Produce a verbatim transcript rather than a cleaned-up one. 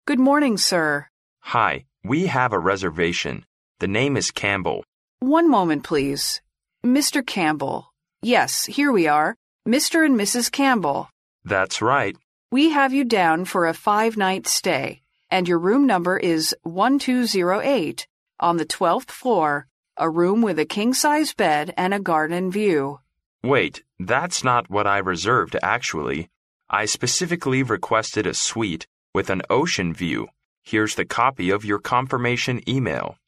Good morning, sir. Hi, we have a reservation. The name is Campbell. One moment, please. Mister Campbell. Yes, here we are. Mister and Missus Campbell. That's right. We have you down for a five-night stay, and your room number is one two zero eight on the twelfth floor, a room with a king-size bed and a garden view. Wait, that's not what I reserved, actually. I specifically requested a suite with an ocean view. Here's the copy of your confirmation email.